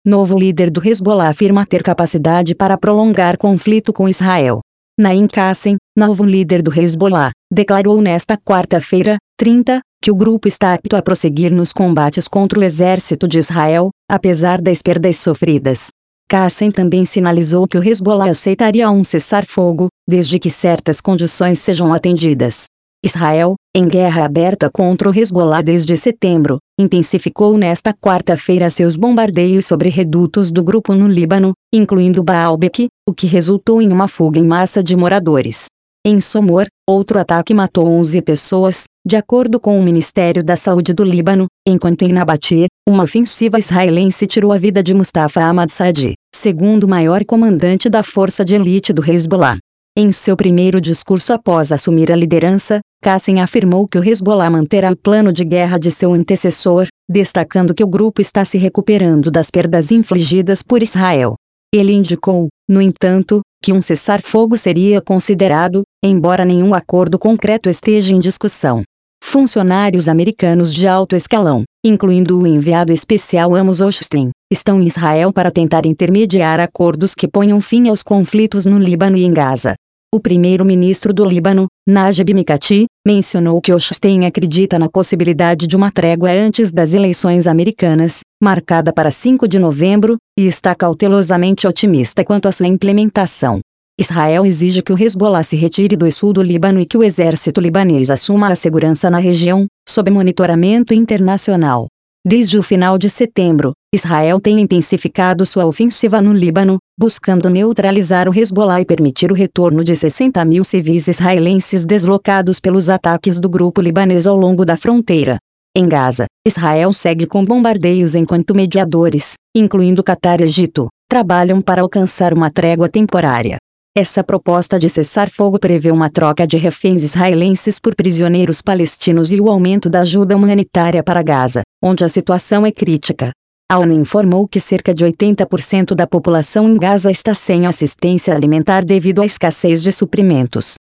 novo líder do Hezbollah, afirma ter capacidade para prolongar conflito com Israel. Naim Qassem, novo líder do Hezbollah, declarou nesta quarta-feira, 30, que o grupo está apto a prosseguir nos combates contra o exército de Israel, apesar das perdas sofridas. Qassem também sinalizou que o Hezbollah aceitaria um cessar-fogo, desde que certas condições sejam atendidas. Israel, em guerra aberta contra o Hezbollah desde setembro, intensificou nesta quarta-feira seus bombardeios sobre redutos do grupo no Líbano, incluindo Baalbek, o que resultou em uma fuga em massa de moradores. Em Somor, outro ataque matou 11 pessoas, de acordo com o Ministério da Saúde do Líbano, enquanto em Nabatir, uma ofensiva israelense tirou a vida de Mustafa Ahmad Saadi, segundo maior comandante da força de elite do Hezbollah. Em seu primeiro discurso após assumir a liderança, Qassem afirmou que o Hezbollah manterá o plano de guerra de seu antecessor, destacando que o grupo está se recuperando das perdas infligidas por Israel. Ele indicou, no entanto, que um cessar-fogo seria considerado, embora nenhum acordo concreto esteja em discussão. Funcionários americanos de alto escalão, incluindo o enviado especial Amos Hochstein, estão em Israel para tentar intermediar acordos que ponham fim aos conflitos no Líbano e em Gaza. O primeiro-ministro do Líbano, Najib Mikati, mencionou que Hochstein acredita na possibilidade de uma trégua antes das eleições americanas, marcada para 5 de novembro, e está cautelosamente otimista quanto à sua implementação. Israel exige que o Hezbollah se retire do sul do Líbano e que o exército libanês assuma a segurança na região, sob monitoramento internacional. Desde o final de setembro, Israel tem intensificado sua ofensiva no Líbano, buscando neutralizar o Hezbollah e permitir o retorno de 60 mil civis israelenses deslocados pelos ataques do grupo libanês ao longo da fronteira. Em Gaza, Israel segue com bombardeios enquanto mediadores, incluindo Catar e Egito, trabalham para alcançar uma trégua temporária. Essa proposta de cessar-fogo prevê uma troca de reféns israelenses por prisioneiros palestinos e o aumento da ajuda humanitária para Gaza, onde a situação é crítica. A ONU informou que cerca de 80% da população em Gaza está sem assistência alimentar devido à escassez de suprimentos.